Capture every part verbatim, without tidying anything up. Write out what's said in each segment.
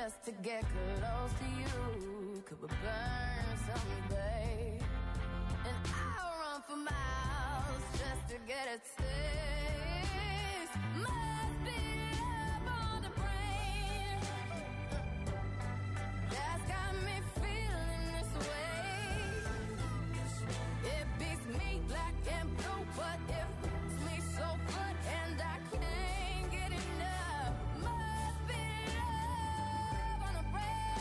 just to get close to you. Could we burn someday? And I'll run for miles just to get a taste. Must be love on the brain that's got me feeling this way. It beats me black and blue, but it fucks me so good and I can't get enough. Must be love on the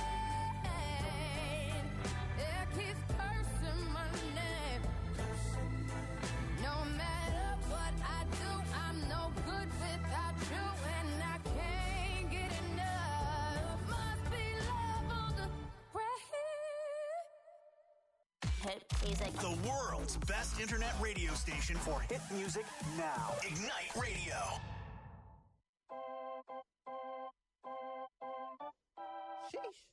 brain. It keeps cursing my name. No matter what I do, I'm no good without you, and I can't get enough. Must be love on the brain. Hit music. The world's best internet radio station for hit music now. Ignite Radio. Sheesh.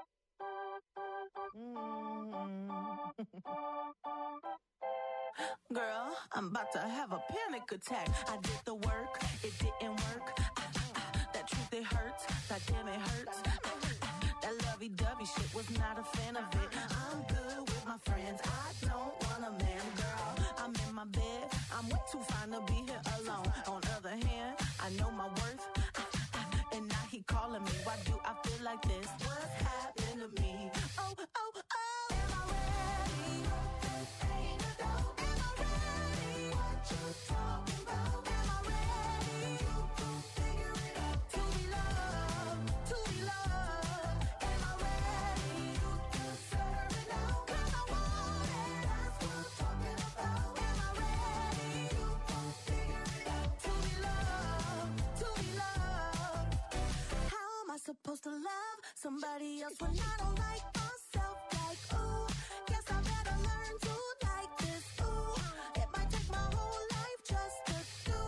Girl, I'm about to have a panic attack. I did the work, it didn't work. Ah, ah, that truth, it hurts. That damn, it hurts. Ah, ah, that lovey-dovey shit, was not a fan of it. I'm good with my friends. I don't want a man, girl. I'm in my bed. I'm way too fine to be here alone. On the other hand, I know my worth. Ah, ah, and now he calling me. Why do I feel like this? What's happened to me? Oh, oh, oh. Am I ready? Ain't a dope. Am I ready? What you talking about? Am I ready? You gon' figure it out. To be loved, to be loved. Am I ready? You deserve it now. 'Cause I want it. That's what I'm talking about. Am I ready? You gon' figure it out. To be loved, to be loved. How am I supposed to love somebody else when I don't like myself? Like, ooh, guess I better learn to like this. Ooh, it might take my whole life just to do.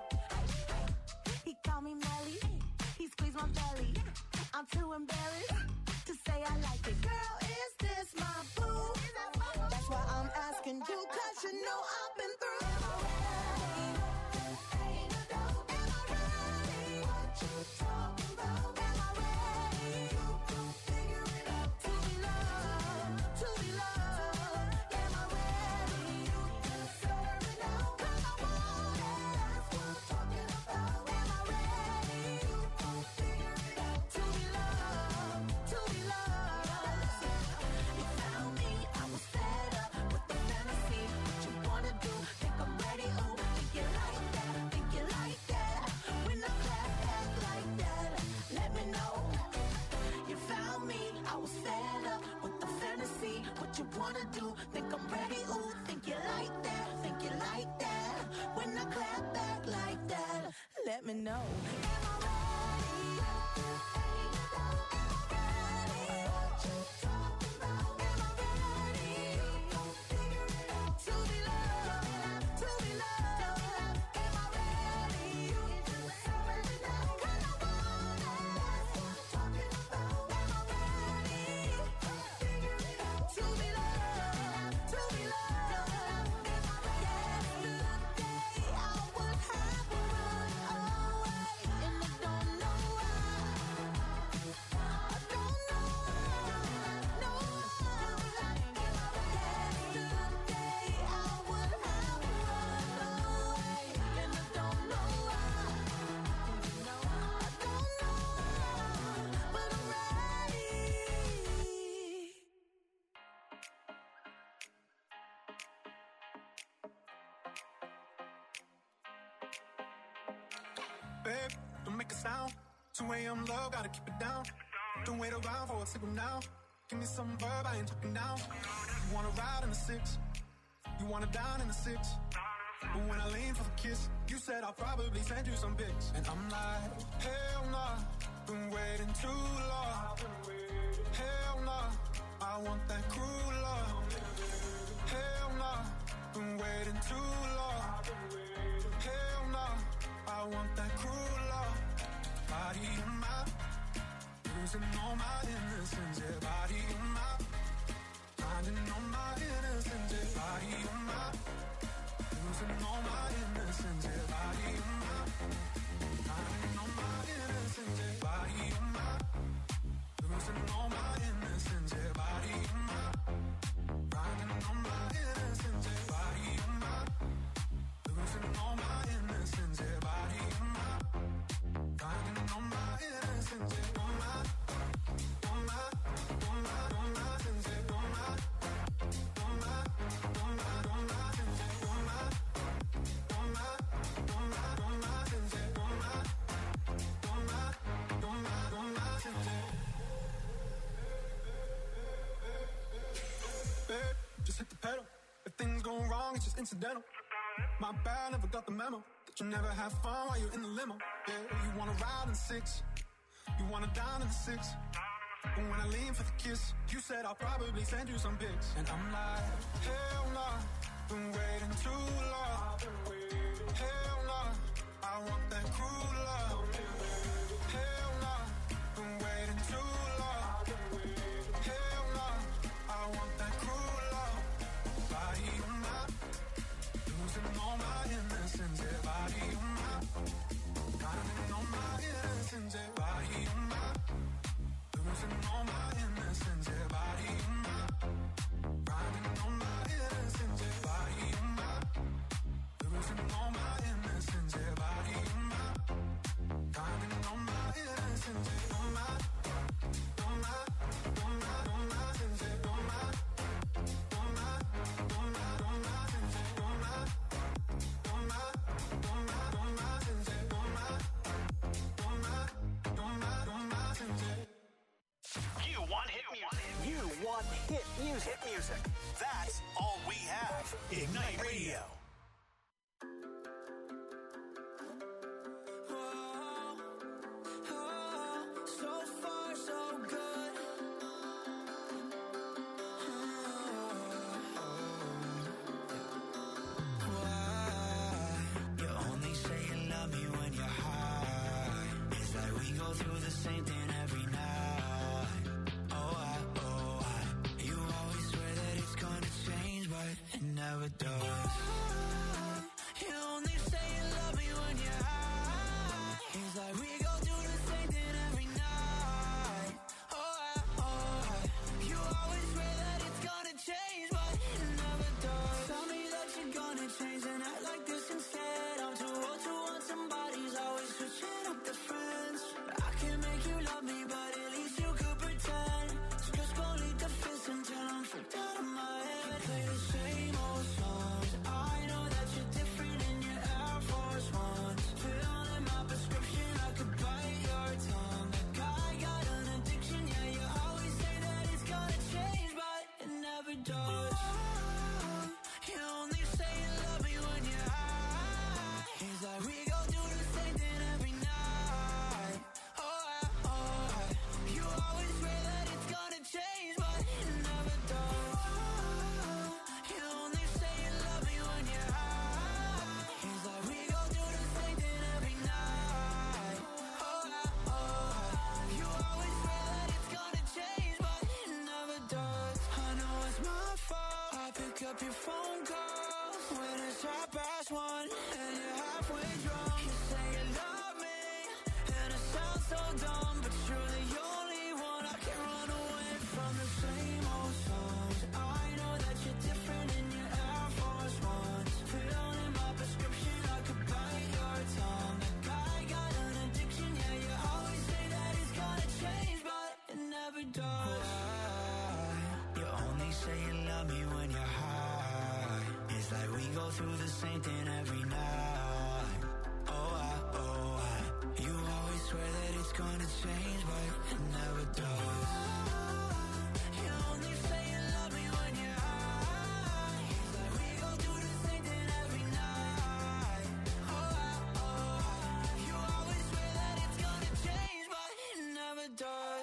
He called me Melly, he squeezed my belly. I'm too embarrassed to say I like it. Girl, is this my boo? That's why I'm asking you, 'cause you know I've been through. Am I ready? Ain't a dope. Am I ready? What you talking about? Am I ready? You gon' figure it out. To be loved, to be loved. Am I ready? You deserve it now. 'Cause I want it. That's what I'm talking about. Am I ready? You gon' figure it out. To be loved, to be loved. You found me, I was fed up with the fantasy. What you wanna do? Think I'm ready? Ooh, think you like that? Think you like that? When the clap back like that, let me know. You found me, I was fed up with the fantasy. What you wanna do? Think I'm ready? Ooh, think you like that? Think you like that? When I clap back like that, let me know. Am I ready? Ain't a doubt. Am I ready? What you talking about? Am I ready? You gon' figure it out. To be loved, to be loved. Am I ready? You deserve it now. 'Cause I want it. That's what I'm talking about. Am I ready? Figure it out. To be loved, to be loved. Am I ready? Yesterday I would have run away, and I don't know why. I don't know why. No why. Yesterday I would have run away, and I don't know why. I don't know why, but I'm ready. Babe, don't make a sound. two a.m. love, gotta keep it down. Don't wait around for a signal now. Give me some verb, I ain't talking down. You wanna ride in the six, you wanna dine in the six. But when I lean for the kiss, you said I'll probably send you some pics. And I'm like, hell nah, been waiting too long. Hell nah, I want that cruel love. Hell nah, been waiting too long. Hell nah, I want that cruel love. Body in my, losing all my innocence. Yeah, body in my, finding all my innocence. Yeah, body in my, losing all my innocence. Yeah, body in my, finding all my innocence. Yeah, body in my, just hit the pedal. If things go wrong, it's just incidental. My bad, never got the memo that you never have fun while you're in the limo. Yeah, you wanna ride in the six, you wanna dine in the six. But when I lean for the kiss, you said I'll probably send you some pics. And I'm like, hell nah, been waiting too long. Hell nah, I want that cruel love. Hell nah, been waiting too long. Hell nah, I want that cruel love. Body on my, losing all my innocence. Yeah, body on my, drowning all my innocence. Yeah, body on my, losing all my innocence. Yeah, body on my, drowning all my innocence. Yeah, body on my, losing all my innocence. Yeah, body on my, drowning all my innocence. Yeah, on my, on my, on my, on my sins. Yeah, on my, on my, on my, on my sins. Yeah, on my, on my, on my, on my sins. Yeah, on my, on my, on my, on my sins. Yeah. You want hit music. You want hit music. Hit music. That's all we have. Ignite Radio. So far, so good. Why? You only say you love me when you're high. It's like we go through the same thing every night. Oh, I, oh, I. You always swear that it's gonna change, but it never does. You only say you love me when you're high. It's like we go through the same thing every night. Oh, I, oh, I. You always swear that it's gonna change, but it never does. Tell me that you're gonna change and act like this instead. I'm too old to want somebody's always switching up the friends. I can't make you love me, but at least you could pretend. So just go lead the fist until I'm freaked out of my head. Play the same old songs. I know that you're different in your Air Force Ones. Filling my prescription, I could bite your tongue. That guy got an addiction, yeah, you always say that it's gonna change, but it never does. You only say you love me when you're high. It's like we go through the same thing every night. Oh, I, oh, I. You always swear that it's gonna change, but it never does. You only say you love me when you're high. It's like we go through the same thing every night. Oh, I, oh, I. You always swear that it's gonna change, but it never does. I know it's my fault. I pick up your phone calls when it's half past one and you're halfway drunk. You say you love me, and it sounds so dumb, but you're the only one I can run away from. The same old songs. I know that you're different in your Air Force Ones. Filling my prescription, I could bite your tongue. That guy got an addiction, yeah, you always say that it's gonna change, but it never does. Why? You only say you love me when you're high. It's like we go through the same thing every night. Oh, I, oh, I. You always swear that it's gonna change, but it never does. You only say you love me when you're high. It's like we go through the same thing every night. Oh, I, oh, I. You always swear that it's gonna change, but it never does.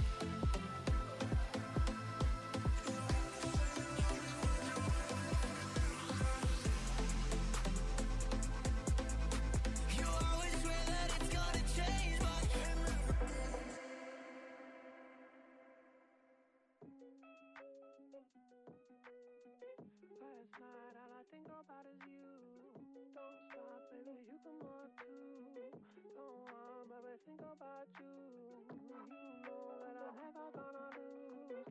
You always swear that it's gonna change, but Last night, all I think about is you. Don't stop, baby, you can walk too. Don't want, baby, think about you. You know that I'm never gonna lose.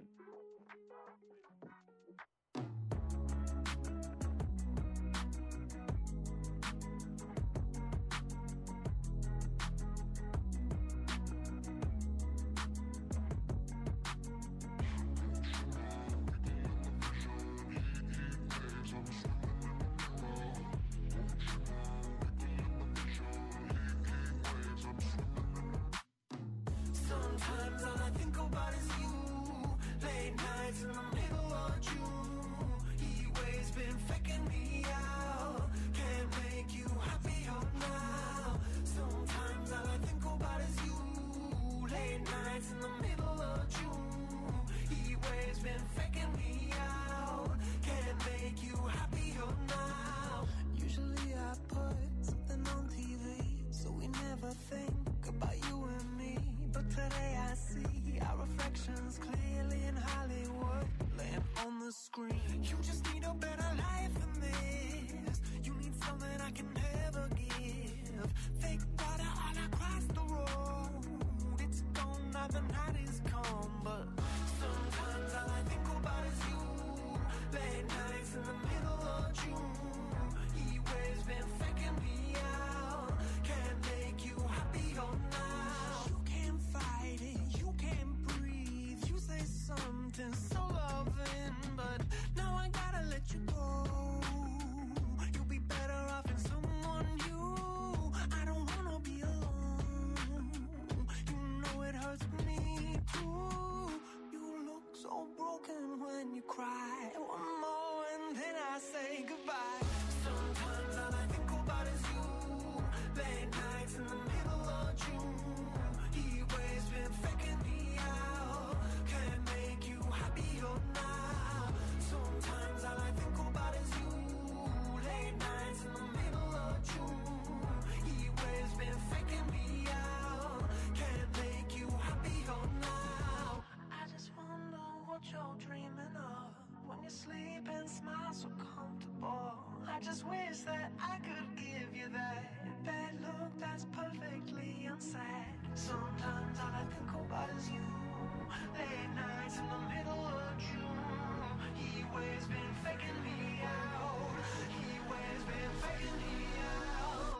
the screen. You just need a better life than this. You need something I can never give. Fake water all across the road. It's gone now, the night is come. But sometimes all I think about is you. Late nights in the middle of June. He waves been faking me out. Can't make you happier now. You can't fight it, you can't breathe. You say something so loving, but now I gotta let you go. You'll be better off in someone new. I don't wanna be alone. You know it hurts me too. You look so broken when you cry. One more and then I say goodbye. Sometimes all I think about is you. Late nights in the middle of June. He waves been faking me out. Can't make you happier now. Sometimes all I think about is you. Late nights in the middle of June. He waves been faking me out. Can't make you happier now. I just wonder what you're dreaming of when you sleep and smile so comfortable. I just wish that I could give you that bad look that's perfectly unsaid. Sometimes all I think about is you. Late nights in the middle of June. He waves been faking me out. He waves been faking me out.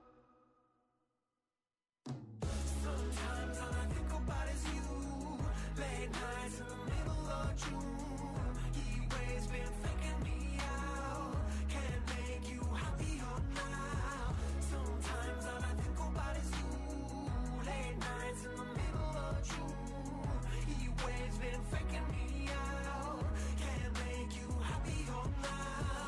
Sometimes all I think about is you. Late nights in the middle of June. He waves been faking me out. Can't make you happier now. Sometimes all I think about is you. Late nights in the middle of June. He waves been faking me out. Can't make you happier now.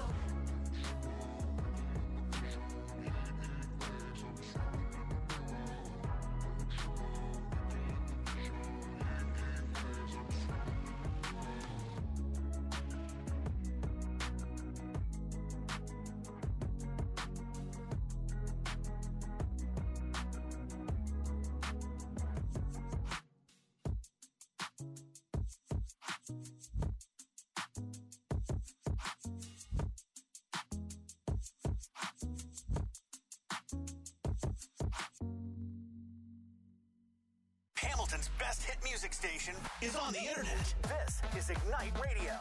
Hamilton's best hit music station is on the internet. This is Ignite Radio.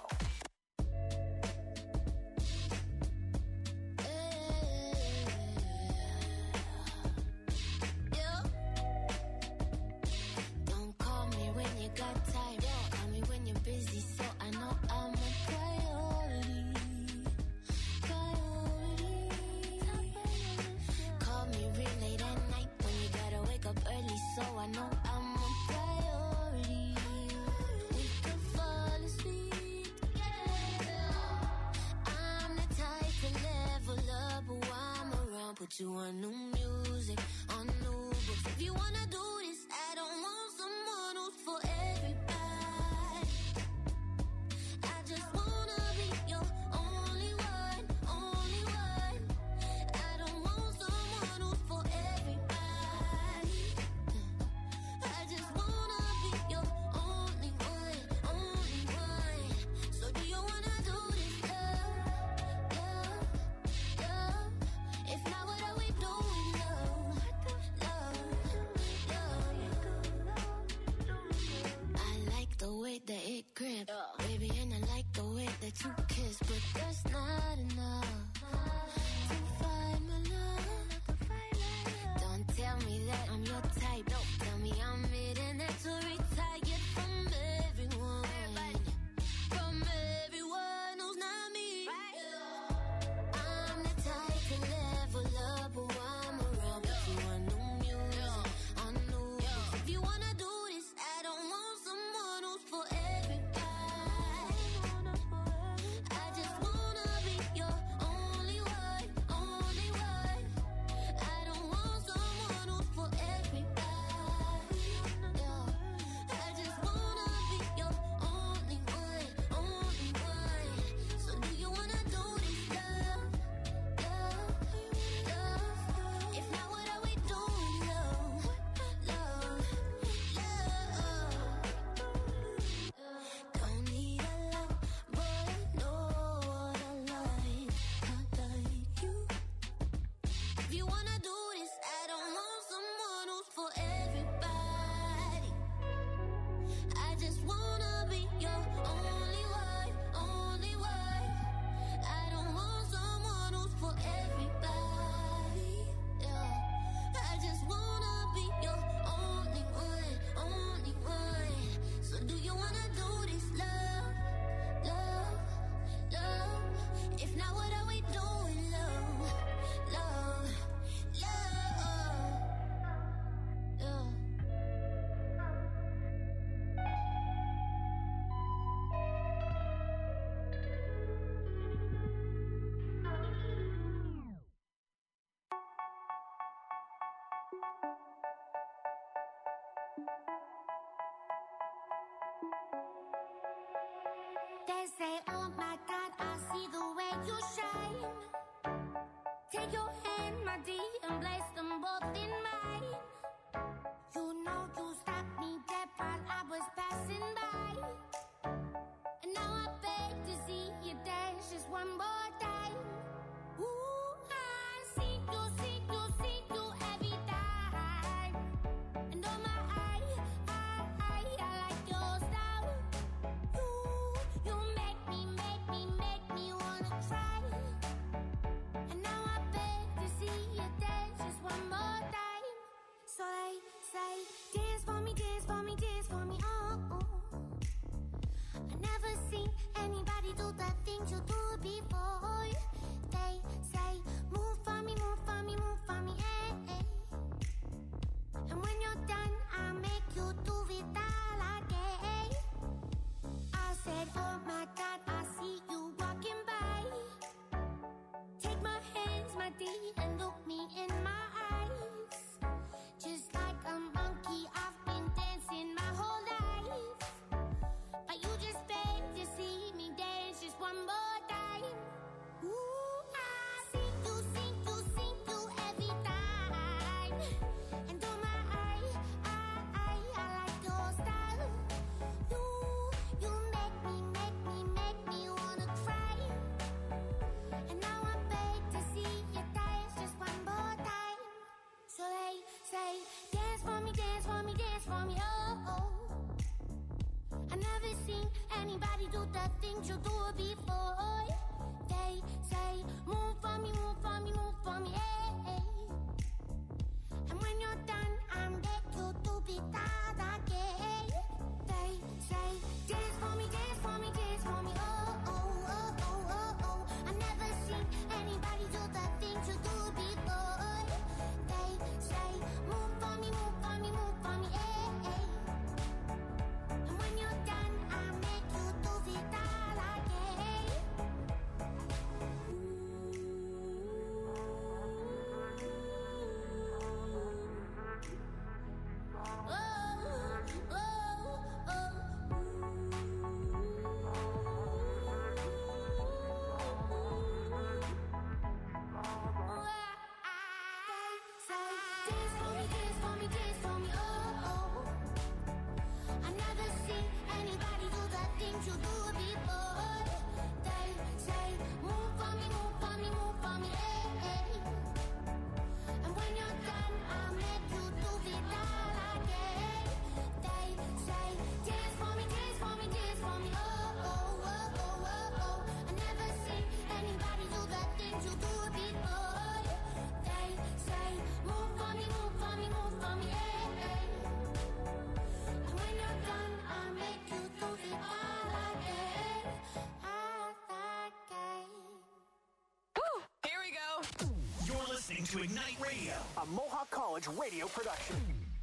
Don't call me when you got time. Call me when you're busy, so I know I'm a priority. Priority. Call me real late at night when you gotta wake up early, so I know I'm a priority. We could fall asleep together. I'm the type to level up while I'm around. Put you on new music, on new books. If you wanna do this, I don't want someone who's for everybody. I just wanna be your only one, only one. I don't want someone who's for everybody. I just wanna be your only one, only one. So do you wanna do this, love, love, love? If not, what are we doing, love, love, love? I like the way that it grips, baby, and I like the way that you kiss, but that's not enough to find my love. Don't tell me that I'm your type. Don't tell me I'm it and that's to retired from everyone, from everyone who's not me. I'm the type to level up while I'm around. Put you on new music, on new books. If you wanna do this, I don't want someone who's for everybody. I They say, oh my God, I see the way you shine. Take your hand, my dear, and place them both in mine. You know you stopped me dead while I was passing by. And now I beg to see you dance just one more time. Ooh, I see you, see you, see you every time. And oh my, I, I, I, I like your style. You, you make me, make me, make me wanna cry. And now I beg to see you dance just one more time. So they say, dance for me, dance for me, dance for me, oh, oh. I never seen anybody do the things you do before. They say, move for me, move for me, move for me, eh, eh. And when you're done, I'll make you do it all again. I said, oh my God, I see you walking by. Take my hands, my dear, and look me in my eyes. Just like a monkey, I've been dancing my whole life. But you just beg to see me dance just one more time. Ooh, I see you, see you, see you every time. And oh my, I, I, I, I like your style. You, you make me, make me, make me wanna cry. And now I beg to see you dance just one more time. So they say, dance for me, dance for me, dance for me, oh, oh. I never seen anybody do the things you do before. They say, move for me, move for me, move for me, eh, eh. And when you're done, I'll make you do it all again. They say, dance for me, dance for me, dance for me, oh, oh, oh, oh, oh, oh. I never seen anybody do the things you do before. They say, move for me, move for me, move for me, eh, eh. And when you're done, I'll make you do it all again. Oh, oh, oh. Say, dance for me, dance for me, dance for me, oh, oh. I never seen anybody do the things you do before. They say, move for me, move for me, move for me, eh, eh. And when you're done, I'll make you do it all again. They say, dance for me, dance for me, dance for me, oh, oh, oh, oh, oh, oh. I never seen anybody do the things you do before. They say, move for me, move for me, move for me, eh, eh. And when you're done, I'll make you do it all again, all again. Here we go. You're listening to Ignite Radio, a Mohawk College radio production.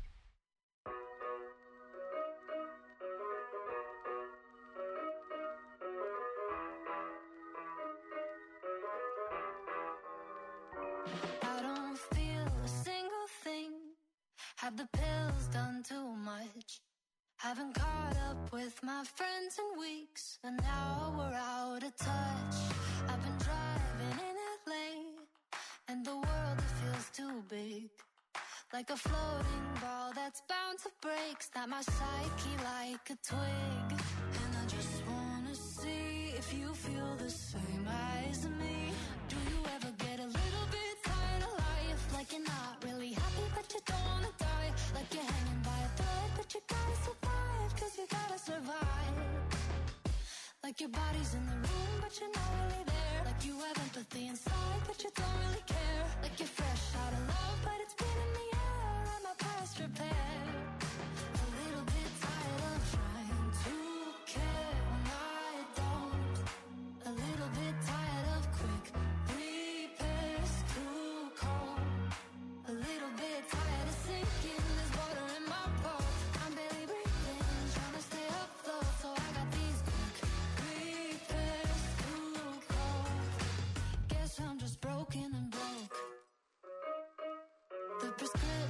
I don't feel a single thing. Have the pills done too much? Haven't caught up with my friends in weeks, and now we're out of touch. I've been driving in L A, and the world it feels too big. Like a floating ball that's bound to break. Snap my psyche like a twig. And I just wanna see if you feel the same as me. Do you ever get a little bit tired of life? Like you're not really happy but you don't wanna die. Like you're hanging by a thread but you gotta survive. Cause you gotta survive. Like your body's in the room but you're not really there. Like you have empathy inside but you don't really care. Like you're fresh out of love but it's been in the air. And my past repair. A little bit tired of trying to care when I don't. A little bit tired of quick repairs too cold. A little bit tired of sinking. There's water in my boat. I'm barely breathing, trying to stay afloat. So I got these quick repairs too cold. Guess I'm just broken and broke. The prescription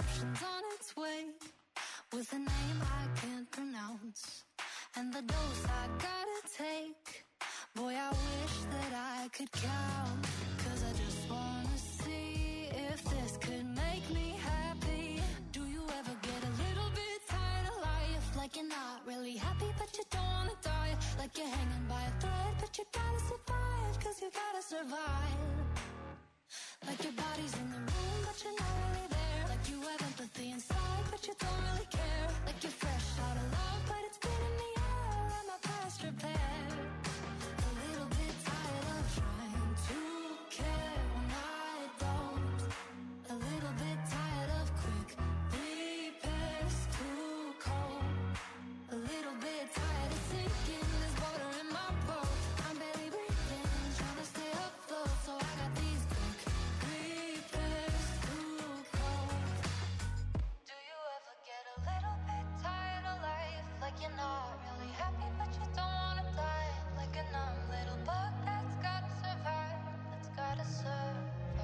ocean's on its way with a name I can't pronounce. And the dose I gotta take, boy, I wish that I could count. Cause I just wanna see if this could make me happy. Do you ever get a little bit tired of life? Like you're not really happy but you don't wanna die. Like you're hanging by a thread but you gotta survive. Cause you gotta survive. Like your body's in the room but you're not really there. Like you have empathy inside but you don't really care. Like you're fresh out of love but it's been in the air and my past repair. A little bit tired of trying to care when I don't. A little bit tired of quick repairs, too cold. A little bit tired of sinking, there's water in my boat. I'm barely breathing, trying to stay afloat. So I got these quick repairs, too cold. Do you ever get a little bit tired of life? Like you're not really happy but you don't wanna die. Like a numb little bug that's gotta survive, that's gotta survive.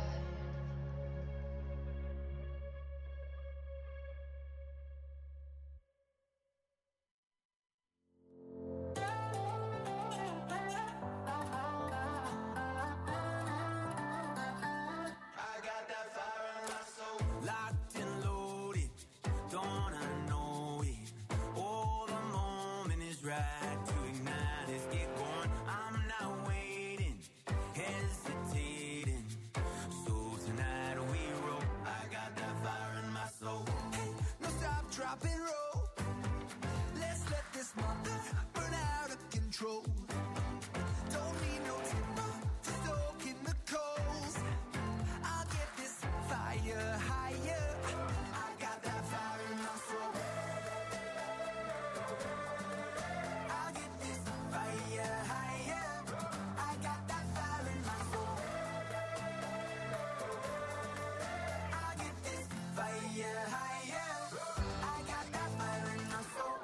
I got that fire in my soul, locked and loaded. Don't wanna know it. Oh, the moment is right to ignite. Let's get going. I'm not waiting, hesitating. So tonight we roll. I got that fire in my soul. Hey, no stop, drop and roll. Let's let this mother burn out of control. Don't need no timber to soak in the coals. I'll get this fire higher. I got that fire in my soul. I'll get this fire higher. I got that fire in my soul. I'll get this fire higher. I got that fire in my soul.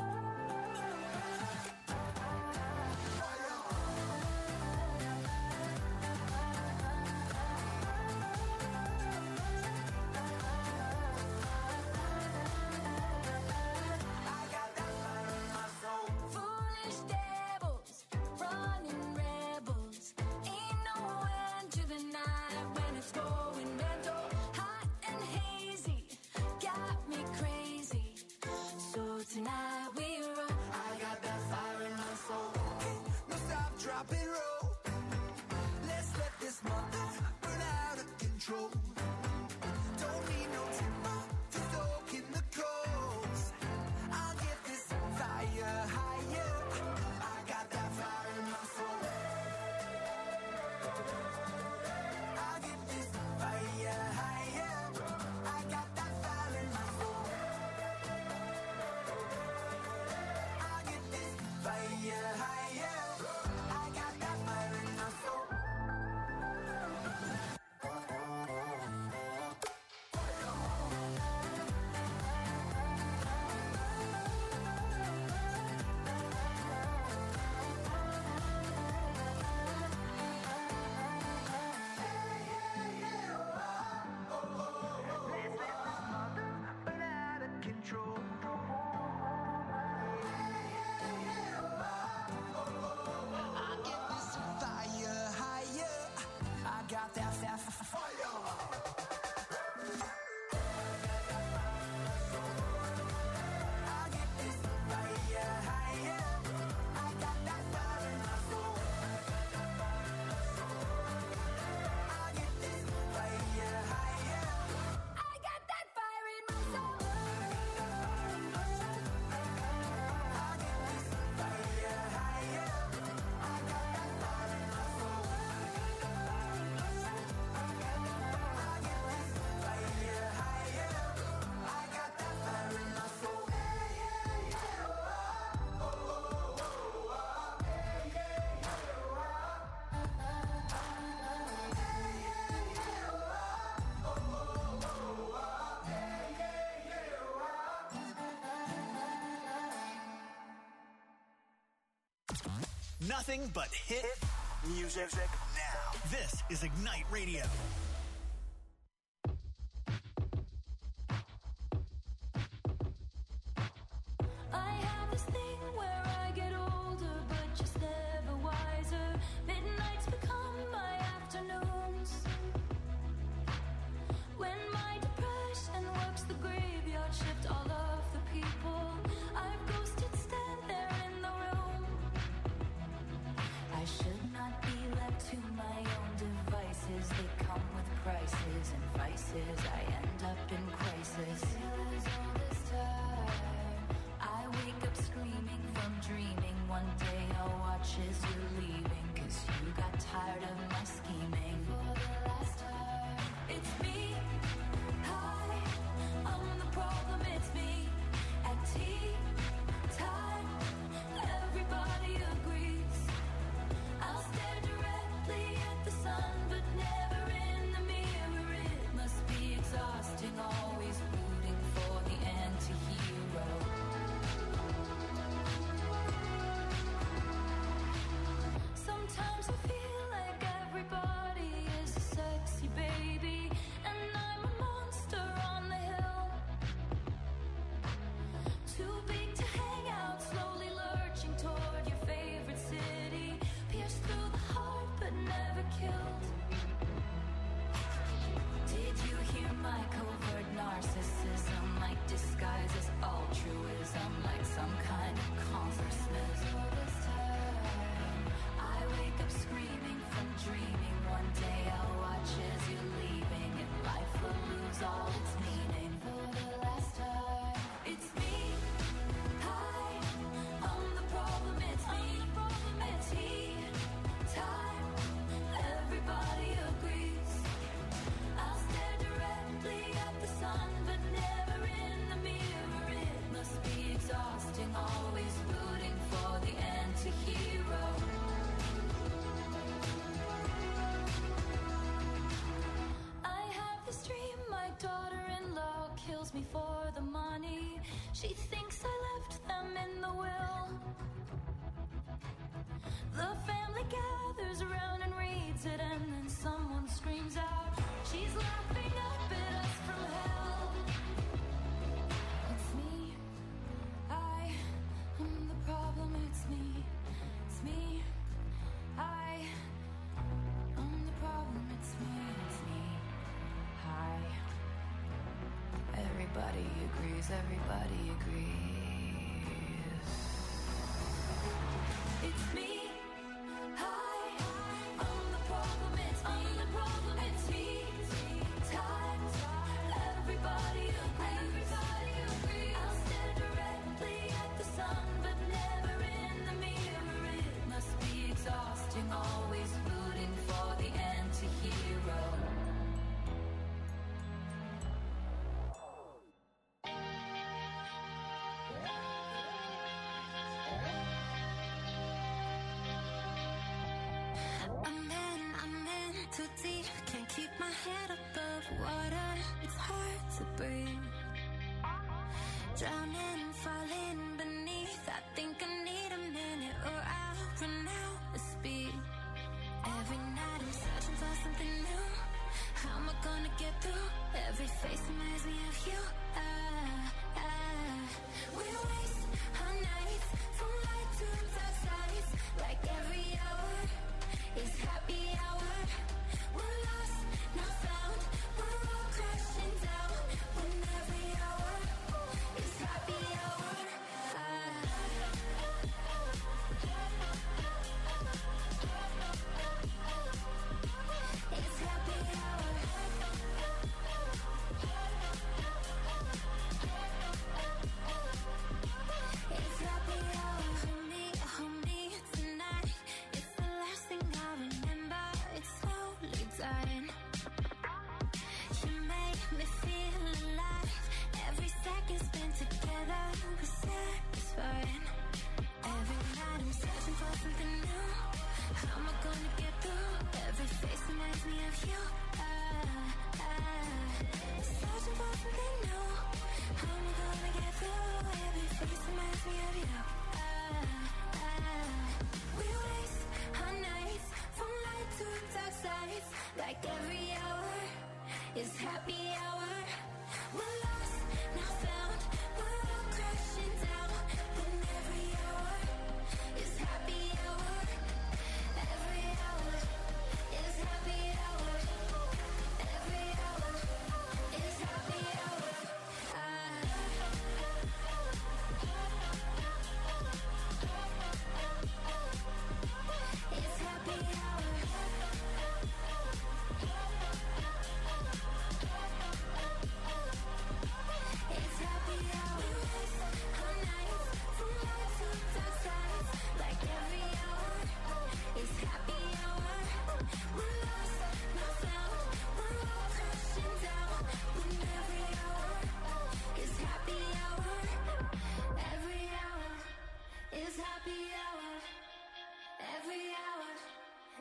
I got that fire in my soul. Foolish devils, running rebels. Ain't no end to the night when it's going mental. Hot and hazy, got me crazy. So tonight we roll. I got that fire in my soul. Hey, no stop, drop and roll. Let's let this mother burn out of control. Don't need no timber to soak in the coals. I'll get this fire higher. I got that fire in my soul. I'll get this fire higher. I got that fire in my soul. I'll get this fire higher. I got that fire in my soul. Burn out of control. I get this fire higher. I got that that fire. I get this fire higher. I got that fire in my soul. I get this fire higher. I got that fire in my soul. I get this fire higher. I got that fire in my soul. I get this fire higher. I got that fire in my soul. Nothing but hit music now. This is Ignite Radio. places, I end up in crisis. All this time, I wake up screaming from dreaming. One day I'll watch as you're leaving, 'cause you got tired of my scheming. For the last time, it's me. Hi, I'm the problem, it's me. At tea time, everybody agrees. I'll stare directly at the sun, but never in the mirror. It must be exhausting, always rooting for the anti-hero. Sometimes I feel like everybody is a sexy baby, and I'm a monster on the hill. Too big to hang out, slowly lurching toward your favorite city. Pierced through the heart, but never killed. Did you hear my covert narcissism? Like disguise as altruism, like some kind of consciousness. All this time, I wake up screaming from dreaming. One day I'll watch as you're leaving, and life will lose all its meaning. For the last time, it's me. Hi, I'm the problem, it's me. At tea time, everybody agrees. I'll stare directly at the sun, but never in the mirror. It must be exhausting, always rooting for the anti-hero. I have this dream, my daughter-in-law kills me for the money. She thinks I left them in the will. The family gathers around and reads it, and then someone screams out, she's laughing up at us from hell. It's me. I am the problem, it's me. It's me. I am the problem, it's me. It's me. Hi. Everybody agrees, everybody agrees. It's me. Hi, I'm the problem, it's me. I'm the problem, it's me. Time, everybody agrees. Everybody agrees. I'll stare directly at the sun, but never in the mirror. It must be exhausting, always rooting for the anti-hero. I'm in, I'm in too deep, can't keep my head above water. It's hard to breathe. Drowning, falling beneath. I think I need a minute or I'll run out of speed. Every night I'm searching for something new. How am I gonna get through? Every face reminds me of you. Ah, ah. We waste our nights from light to dark sides. Like every hour is happy hour. We're lost, not found. We're all crashing down. When every hour is happy hour. It's happy hour. It's happy hour. Hold me, hold me tonight. It's the last thing I remember. It's slowly dying. You make me feel alive. Every second spent together was satisfying. Every night I'm searching for something new. How am I gonna get through? Every face reminds me of you. Ah, ah. Searching for something new. How am I gonna get through? Every face reminds me of you. Ah, ah. We waste our nights from light to dark sides. Like every hour is happy hour. We're lost, not found. We're all crashing down. When every hour is happy hour. Every hour is happy hour. Every hour is happy hour. Ah. It's happy hour.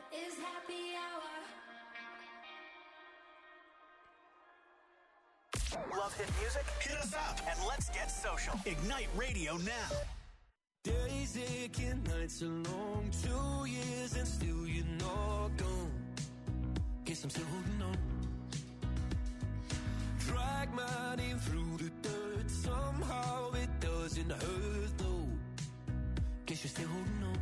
is happy hour. Love hit music? Hit us up and let's get social. Ignite Radio now. Days aching, nights are long, two years and still you're not gone. Guess I'm still holding on. Drag my name through the dirt, somehow it doesn't hurt though. Guess you're still holding on.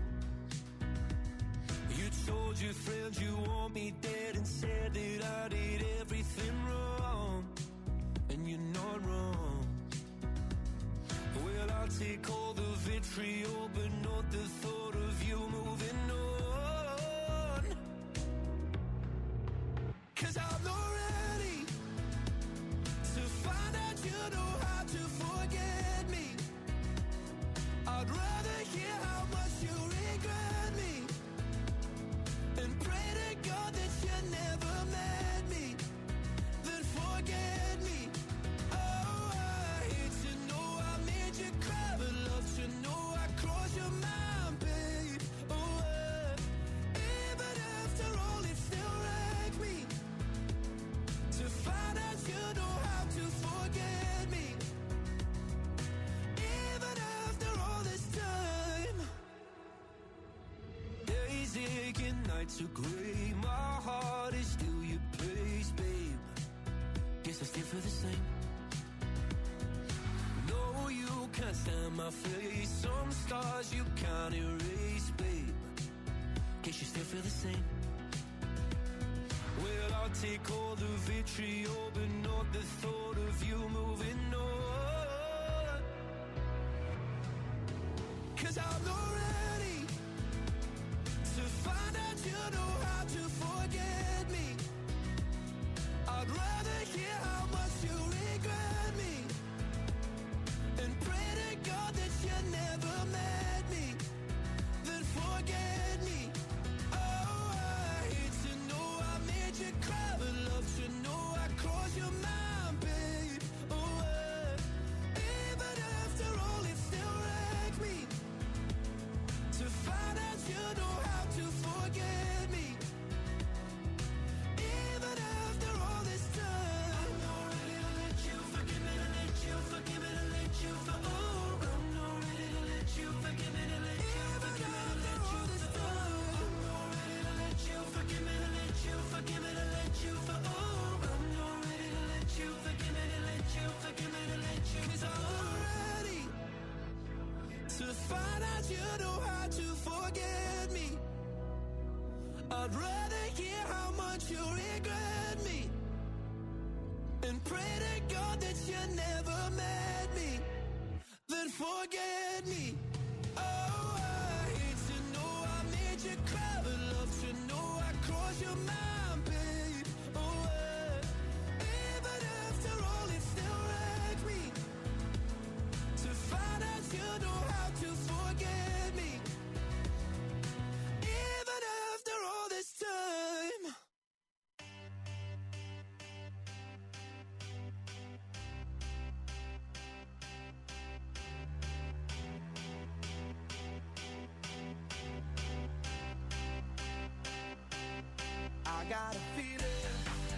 You told your friends you want me dead and said that I did everything wrong. And you're not wrong. Well, I'll take all the vitriol, but not the thought of you moving on. 'Cause I'm not ready to find out you know how to forget me. I'd rather hear how much you regret me and pray to God that you never met me, then forget me. Oh, I hate to know I made you cry, but love to know I crossed your mind, babe. Oh, uh, even after all, it still wrecked me to find out you know how to forget me. Even after all this time, days aching, nights are gray. My heart is still your place, babe. Guess I still feel the same. No, you can't stand my face. Some scars you can't erase, babe. Guess you still feel the same. Well, I'll take all the vitriol, but not the thought of you moving on. 'Cause I'm not ready to find out you know how to forget me. I'd rather hear how much you regret me and pray to God that you never met me, then forget me. Oh, I hate to know I made you cry, but love to know I crossed your mind, babe. Oh, uh, even after all, it still wrecked me to find out you know how to forget me. Even after all this time, I'm not ready to let you forgive me, to let you forgive me, to let you for oh, I'm not ready to let you forgive me, to let you forgive me, to let you for oh, I'm not ready to let you forgive me, to let you forgive me, to let you for oh, I'm not ready to let you forgive me, to let you forgive me, to let you 'cause I'm not ready to find out you know how to forget me. I'd rather hear how much you regret me and pray to God that you never met me, then forget me. Oh, I hate to know I made you cry, but love to know I crossed your mind, babe. Oh, uh, even after all, it still wrecked me to find out you know how to forget me. Even after all this time. I got a feeling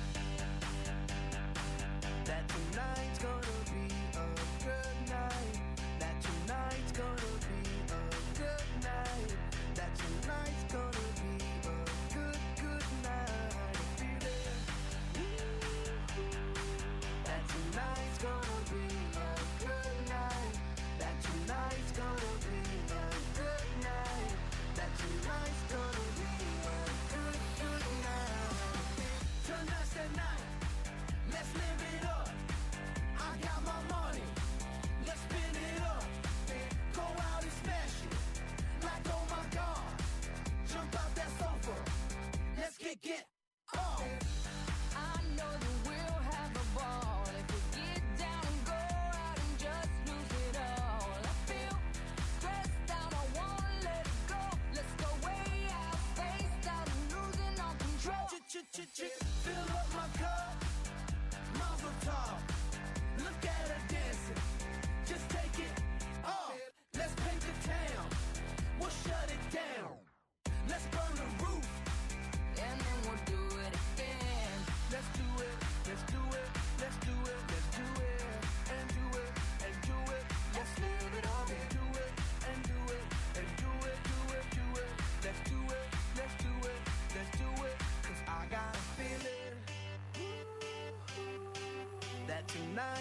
that tonight's gonna be a good night. That tonight's gonna be a good night. That tonight's gonna be a good, good night. A feeling that tonight's gonna be a good night. That tonight's gonna be a good night. That tonight's gonna be a good, good night. Tonight's the night. Let's live it up. I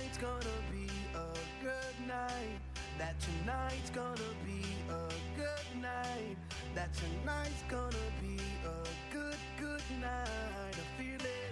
tonight's gonna be a good night. That tonight's gonna be a good night. That tonight's gonna be a good, good night. I feel it.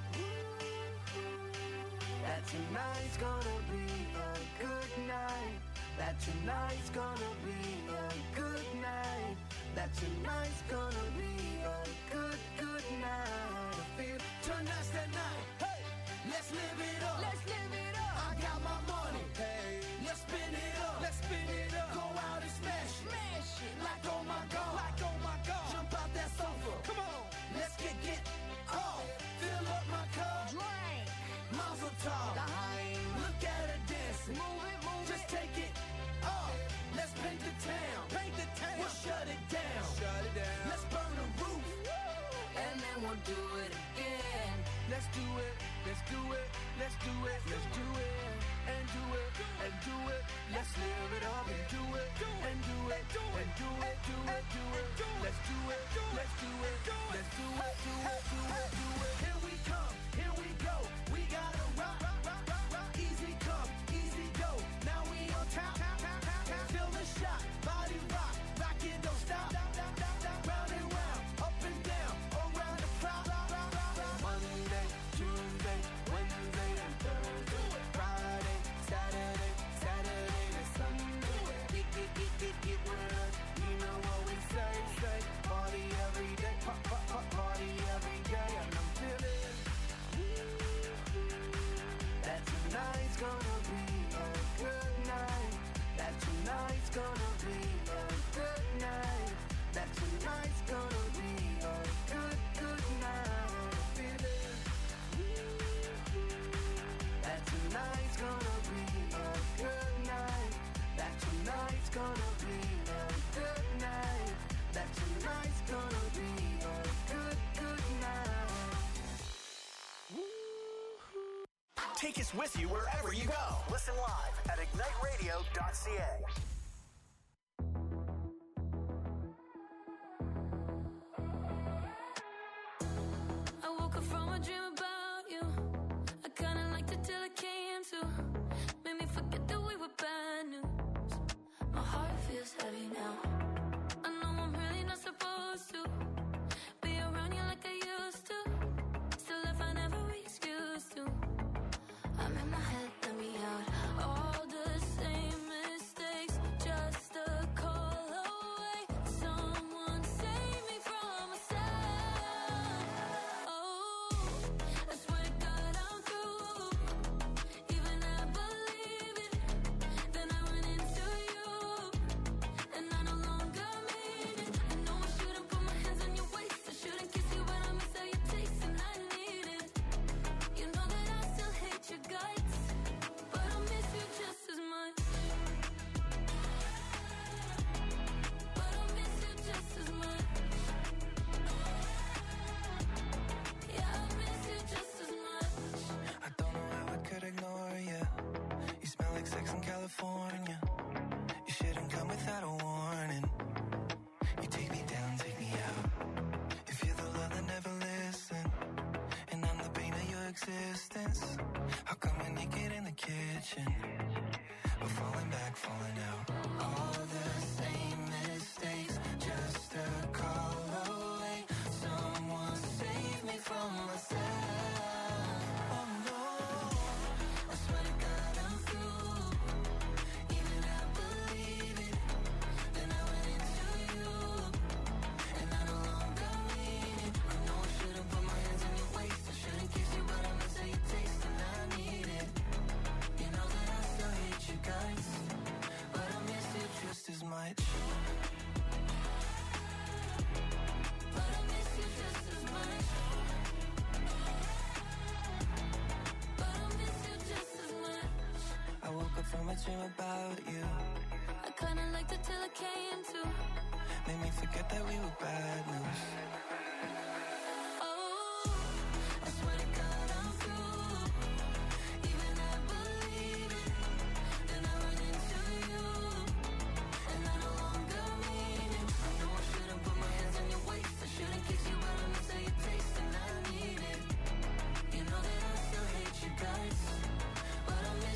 That tonight's gonna be a good night. That tonight's gonna be a good night. That tonight's gonna be a good, good night. I feel tonight's that night. Hey, let's live it up. Let's live it up. I got my money. Hey, let's spin it up. Let's spin it up. Go out and smash it. Smash it. Like oh my God. Like oh my God. Jump out that sofa. Come on. Let's get get off. Fill up my cup. Drink. Mazel tov. Look at her dancing. Move it, move it. Just take it off. Let's paint the town. Paint the town. We'll shut it down. Shut it down. Let's burn the roof. And then we'll do it again. Let's do it. Let's do it. Let's do it. Let's do it. And do it. And do it. Let's live it up and do it. And do it. And do it. Do it. Do it. Let's do it. Let's do it. Let's do it. Do it. Do it. Do it. Here we come. Here we go. We gotta rock. Easy come. Easy go. Now we on top. Feel the shot. Body rock. Rock it. Don't stop. Round and round. Up and down. Around the clock. Monday, Tuesday, Wednesday, and Thursday. Friday, Saturday, Saturday, and Sunday. Get, get, get, get, get with us. You know what we say, say. Party every day. Pop, pop, pop, party every day. And I'm feeling that tonight's gonna be a good night. That tonight's gonna be a good night. That tonight's gonna be a good, good night. I feel it. That tonight's gonna be a good night. That tonight's gonna be a good night. That tonight's gonna be a good, good night. Take us with you wherever you go. Listen live at ignite radio dot c a. I woke up from a dream about you. I kinda liked it till it came to. Made me forget that we were bad news. My heart feels heavy now. I know I'm really not supposed to be around you like I used to. Still if I never excuse to. I'm in my head, let me out. All the same mistakes, just a call away. Someone save me from myself. Oh, I swear to God I'm through. Even I believe it. Then I run into you, and I no longer mean it. I know I shouldn't put my hands on your waist. I shouldn't kiss you, but I miss how you taste, and I need it. You know that I still hate your guts, but I miss you just as much. But I miss you just as much. Yeah, I miss you just as much. I don't know how I could ignore you. You smell like sex in California. You shouldn't come without a warning. You take me down, take me out. If you're the love that never listened, and I'm the pain of your existence, how come we're naked in the kitchen? We're falling back, falling out. All the same mistakes, just a call away. Someone save me from myself. Oh no, I swear to God I'm through. Even I believe it. Then I went into you, and I no longer mean it. I know I shouldn't put my hands on your waist. I shouldn't kiss you, but I miss how you taste, and I need it. You know that I still hate you guys, but I miss you just as much. But I miss you just as much. But I miss you just as much. I woke up from a dream about you. I kinda liked it till it came to. Made me forget that we were bad news. Oh, I swear to God I'm through. Even I believe it. Then I run into you, and I no longer mean it. I know I shouldn't put my hands on your waist. I shouldn't kiss you, but I miss how you taste, and I need it. You know that I still hate you guys, but I miss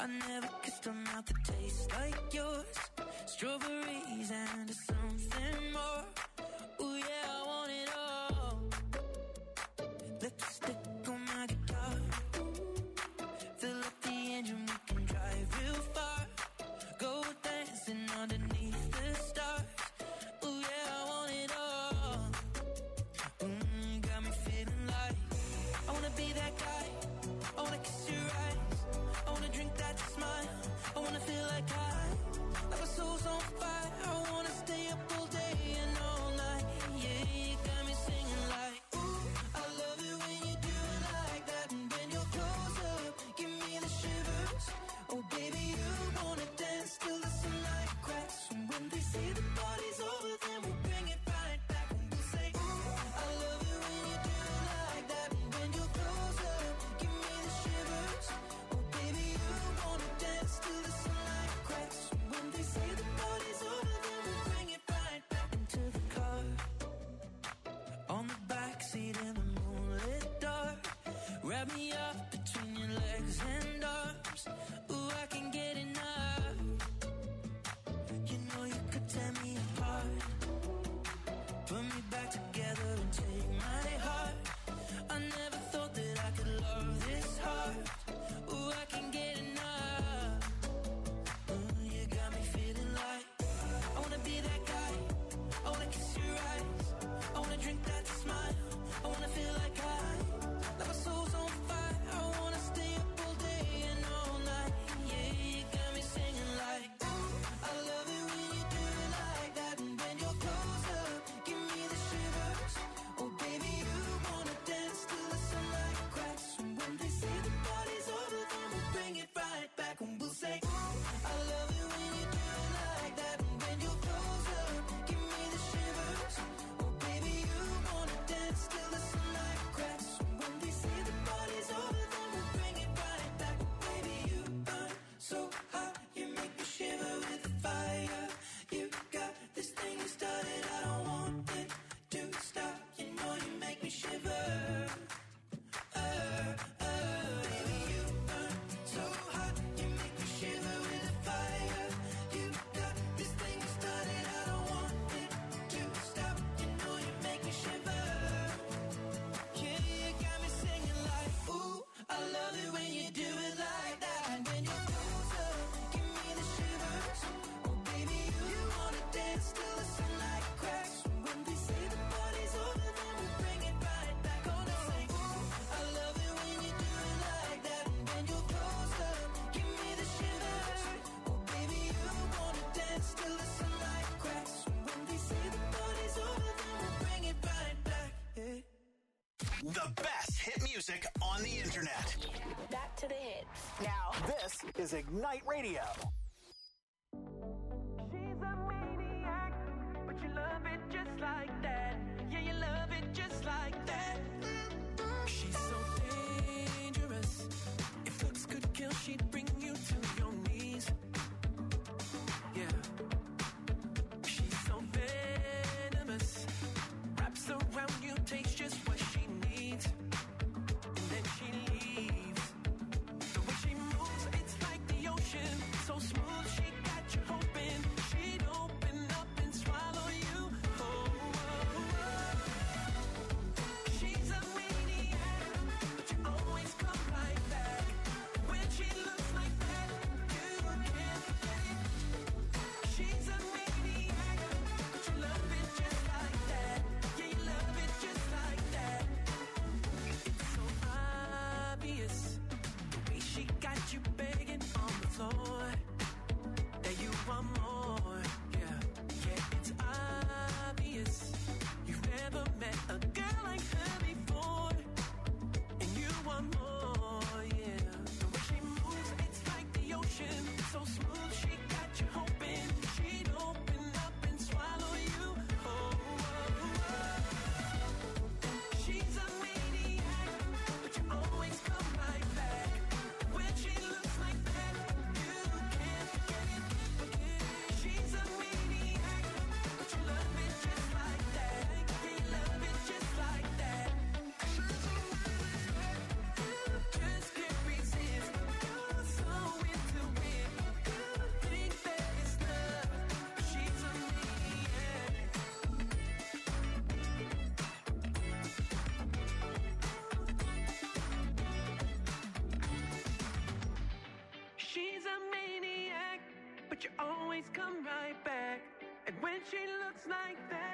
never kissed a mouth that tastes like yours. Strawberries and something more. Ooh yeah, I want it all. Lipstick on my guitar. Fill up the engine, we can drive real far. Go dancing underneath the stars. Ooh yeah, I want it all. Mm, got me feeling like I wanna be that guy. I wanna kiss your eyes. I wanna drink that smile. I wanna feel like I, like my soul's on fire. I wanna stay up all day and all night. Yeah, you got me singing like, ooh, I love it when you do it like that. And when you're close up, give me the shivers. Oh baby, you wanna dance till the sunlight cracks. And when they say the party's over, then we'll bring it right back. And we'll say, ooh, I love it when you do it like that. And when you're close up, give me the shivers. Oh baby, you wanna dance till the sunlight cracks. And when they say the party's over, then we'll bring it right back into the car. On the backseat in the moonlit dark. Wrap me up between your legs and arms. Ooh, I can get enough. You know you could tear me apart. Put me back together and take my heart. I never thought that I could love this hard. Ooh, I can get enough. Ooh, you got me feeling like I wanna be that guy. I wanna kiss your eyes. I wanna drink that smile. I wanna feel like I, like my soul's on fire. I wanna stay up all day and all night. Yeah, you got me singing like, ooh, I love it when you do it like that. And when you're close up, give me the shivers. Oh baby, you wanna dance till the sunlight cracks. And when they say the party's over, then we'll bring it right back. And we'll say, ooh, I love it when you do it like that. And when you're close up, give me the shivers. Oh baby, you wanna dance till the sunlight cracks. And when they say the party's over, then we'll bring it right back. Baby, you burn so hot, you make me shiver with the fire. You got this thing you started, I don't want it to stop. You know you make me shiver. Uh, uh, baby, you burn so hot, you make me shiver with the fire. You got this thing you started, I don't want it to stop. You know you make me shiver. Yeah, you got me singing like, ooh, I love it when you do it like that. And when you're close up, give me the shivers. Oh baby, you wanna dance till the sunlight cracks. And when they say the party's over, then we'll bring it right back. Gonna say, ooh, I love it when you do it like that. And when you're close up, give me the shivers. Oh baby, you wanna dance till the sunlight cracks. And when they say the party's over, then we'll bring it right back. Yeah. The best hit music on the internet. Back to the hits. Now, this is Ignite Radio. She's a maniac, but you love it just like that. Yeah, you love it just like that. She's so dangerous. If looks could kill, she'd bring you to your knees. Yeah. She's so venomous. Wraps around you, takes just what she needs. And then she leaves. The way she moves, it's like the ocean. So smooth, she got you hoping she'd open up and swallow you. Oh, oh. but you always come right back. And when she looks like that,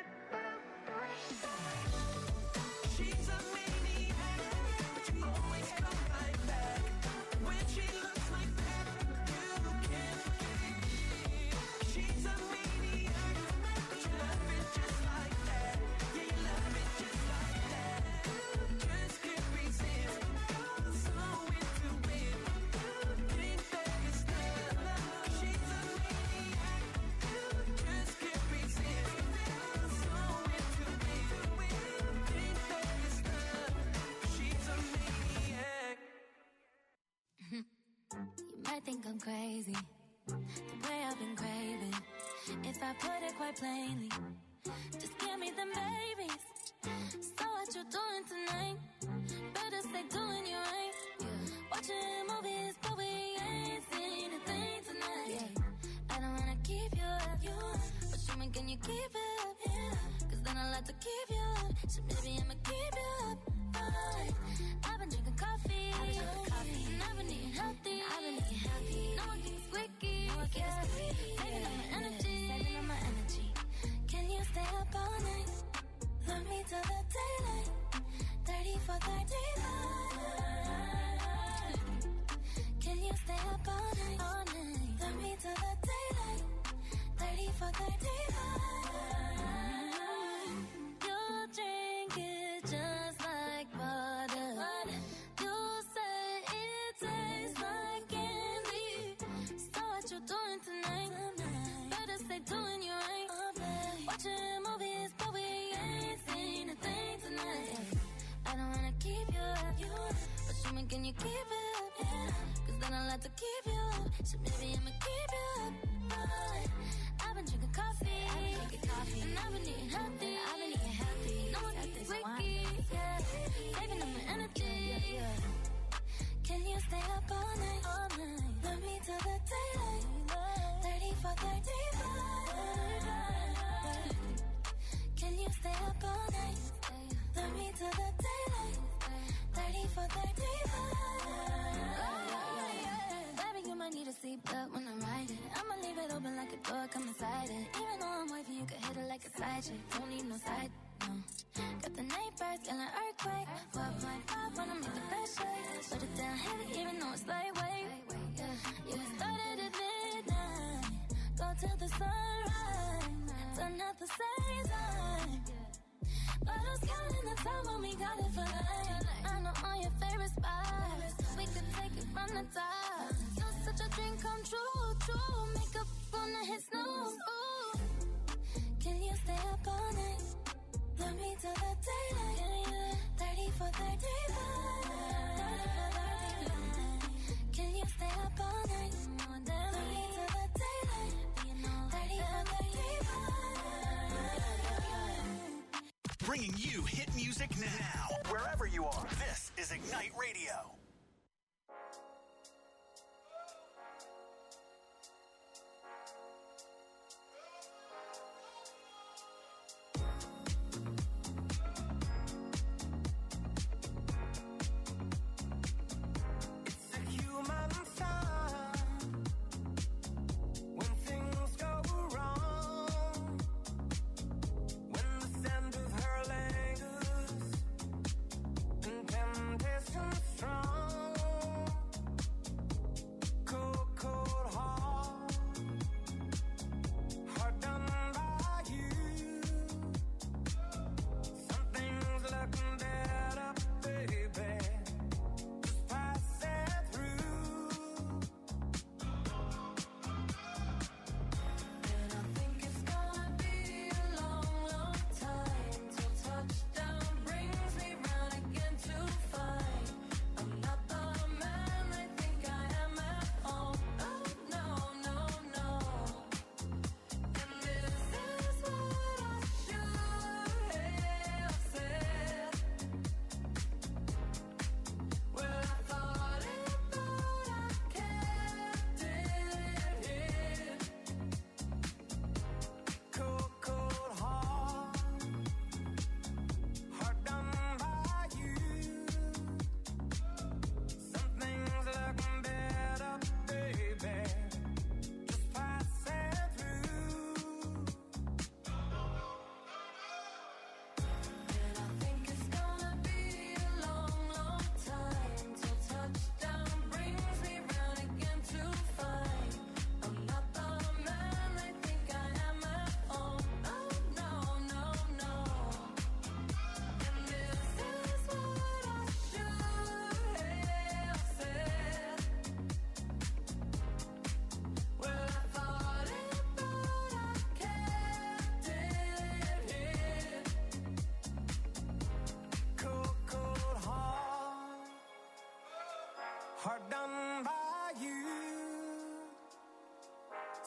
she's a maniac, but you always come right back. When she looks like that, you can't forget. She's a maniac, but you love it just like that. Yeah, you love it just like that. Just can't resist. You're so into it. Think that it's love. She's a maniac. Just can't resist. You're so into it. Think that it's love. She's a maniac. You might think I'm crazy, the way I've been craving. If I put it quite plainly, just give me them babies. So what you doing tonight? Better stay doing you right. Watching movies, but we ain't seen a thing tonight. Yeah. I don't wanna keep you up, you up. But show me, can you keep it up? Yeah. Cause then I'll have to keep you up. So maybe I'ma keep you up. Alright. I've been drinking coffee, I've been drinking coffee. And I've been eating healthy, I've been eating healthy. No one keeps squeaky, no one keeps squeaky. Saving up my energy, saving up my energy. Can you stay up all night? Love me till the daylight. thirty for thirty-five. Can you stay up all night? All night. Love me till the daylight. thirty for thirty-five. You drink it just like water. You say it tastes like candy. So what you doing tonight? Better stay doing you right. Watching movies, but we ain't seen a thing tonight. I don't wanna keep you up, you up. But show me, can you keep it up? Yeah. Cause then I'll have to keep you up. So maybe I'ma keep you up. Alright. I've been drinking coffee, I've been drinking coffee. And I've been eating healthy, I've been eating healthy. No one keeps squeaky, yeah. Saving up my energy, yeah, yeah. Can you stay up all night? All night. Love me till the daylight. thirty for thirty-five. Can you stay up all night? Love me till the daylight. thirty for thirty-five. Baby, you might need a seatbelt when I ride it. I'ma leave it open like a door, come inside it. Even though I'm wavy, you can hit it like a side chick. Don't need no side, no. Got the neighbors yelling earthquake. four point five wanna make the best shake. Put it down heavy, even though it's lightweight. Yeah, we started at midnight. Go till the sunrise. Turn out the same time. But who's counting the time when we got it for life? I know all your favorite spots. We could take it from the top. You're such a dream come true, true. Makeup gonna hit snooze. Ooh. Can you stay up all night? Love me till the daylight. thirty for thirty-five. Can you stay up all night? Love me till the daylight. thirty for thirty-five. Bringing you hit music now, wherever you are. This is Ignite Radio. It's a human sign when things go wrong. When the scent of her lingers and temptation strong.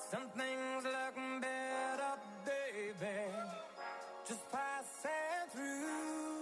Some things look better, baby, just passing through.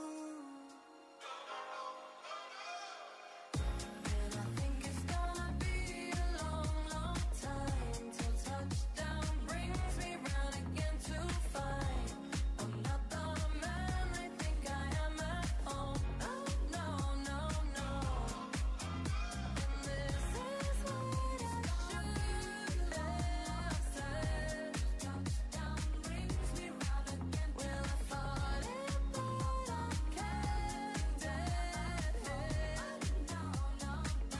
And I think it's gonna be a long, long time till touchdown brings me round again to find I'm not the man I think I am at home. No, no, no, no. And this is what I should have said. Touchdown brings me round again. Well, I thought it, but I can't dead head. No, no, no.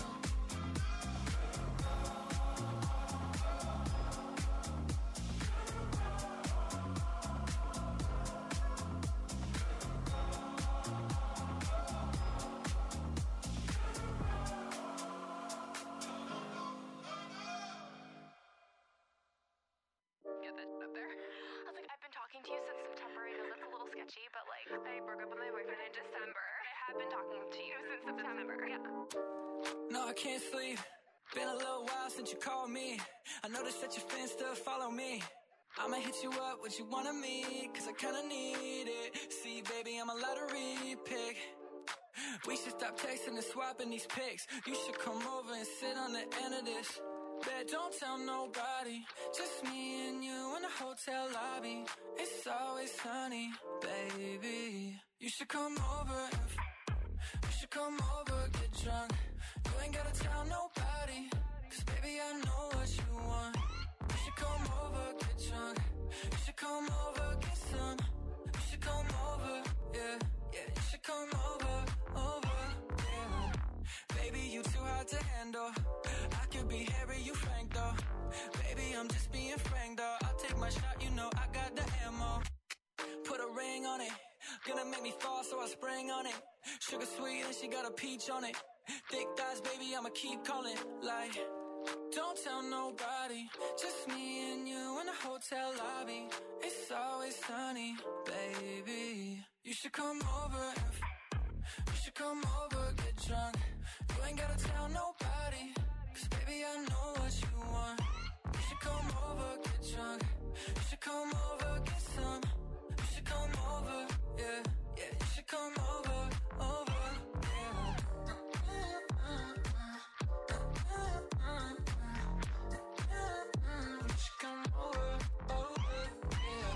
Get that up there. I was like, I've been talking to you since September. I know that's a little sketchy, but like, I broke up with my boyfriend in December. I have been talking to you since September. Yeah. No, I can't sleep. Been a little while since you called me. I noticed that your fans still follow me. I'ma hit you up, what you wanna meet, cause I kinda need it. See, baby, I'm a lottery pick. We should stop texting and swapping these pics. You should come over and sit on the end of this. Bet, don't tell nobody. Just me and you in the hotel lobby. It's always sunny, baby. You should come over and f- you should come over, get drunk. You ain't gotta tell nobody, cause baby, I know what you want. You should come over, get drunk. You should come over, get some. You should come over, yeah, yeah. You should come over, over, yeah. Baby, you too hard to handle. I could be Harry, you Frank though. Baby, I'm just being frank though. I'll take my shot, you know I got the ammo. Put a ring on it. Gonna make me fall, so I spring on it. Sugar sweet and she got a peach on it. Thick thighs, baby, I'ma keep calling. Like, don't tell nobody. Just me and you in the hotel lobby. It's always sunny, baby. You should come over and f- you should come over, get drunk. You ain't gotta tell nobody, cause baby, I know what you want. You should come over, get drunk. You should come over, get some. You should come over, yeah, yeah. You should come over, over, yeah. You should come over, over, yeah.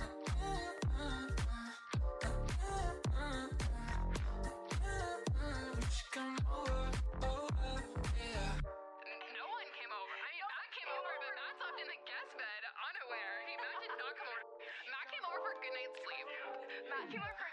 You should come over, over, yeah. No one came over. I mean, Matt came over, but Matt slept in the guest bed, unaware. He, Matt did not come over. Matt came over for a good night's sleep. Matt came over for